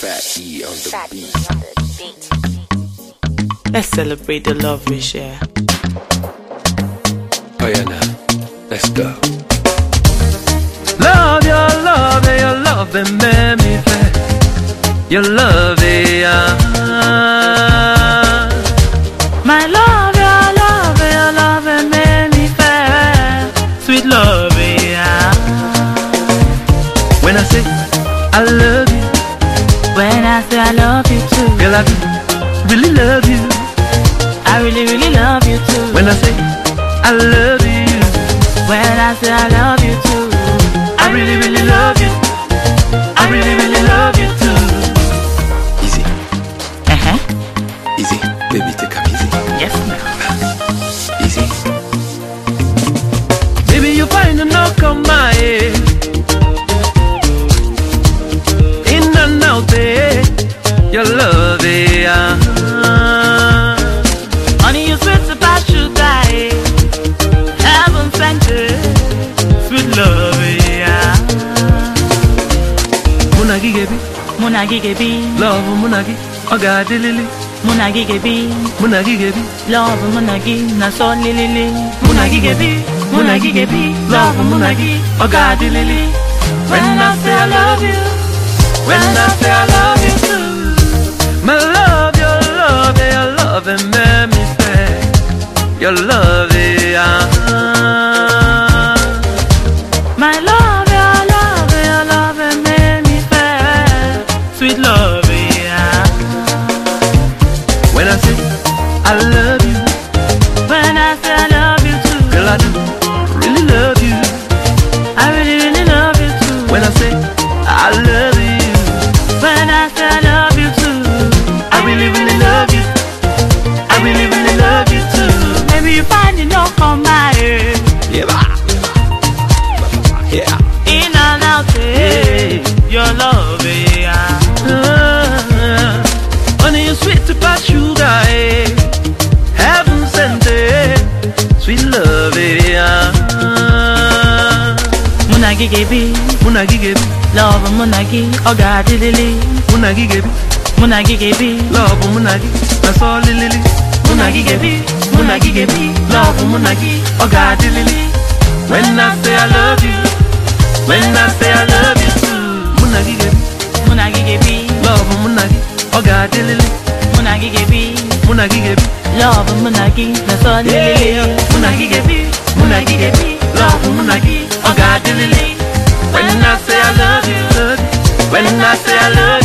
Fat E on the beat. Let's celebrate the love we share. Oh yeah, now let's go. Love your love and your love and make me feel your love, yeah. My love, your love, your love and make me feel sweet love, yeah. When I say I love you, When I say I love you too, girl, I do really love you. I really, really love you too. When I say I love you, When I say I love you too, I really, really love you. I really, really love you too. Easy, uh-huh. easy, baby, take it easy. Yes, ma'am. Easy. Baby, you find a knock on my head, in and out there, your love, yeah. Honey, you sweet to pass sugar, eh? Heaven sent it, sweet love, yeah. Munagi gebi, Munagi gebi, love munagi, oga dilili. Munagi gebi, Munagi gebi, love munagi, na so lili. munagi gebi, love munagi, oga dilili. When I say I love you, When I say I love you too, my love, your love, your love, and make me feel your love, yeah. my love, your love, your love, and make me feel sweet love, yeah. When I say I love you, When I say I love you too, girl, I do really love you. I really, really love you too. When I say I love you, When I say I love you too, I really, really love you. I really, really love you too. maybe you find it knock on my head, Yeah, yeah. in and out, eh? Your love, yeah. Honey, you sweet to pass sugar, eh? Heaven sent it, sweet love, yeah. Munagi gebi, Munagi gebi, love munagi, oga dilili. munagi gebi, Munagi gebi, love munagi, that's all lily. munagi gebi, Love munagi, oga dilili. When I say I love you, when I say I love you too, munagi gebi, munagi gebi, love munagi, oga dilili. munagi gebi, Munagi gebi, love munagi, na so lili. munagi gebi, love munagi, oga dilili. When I say I love you, when I say I love you.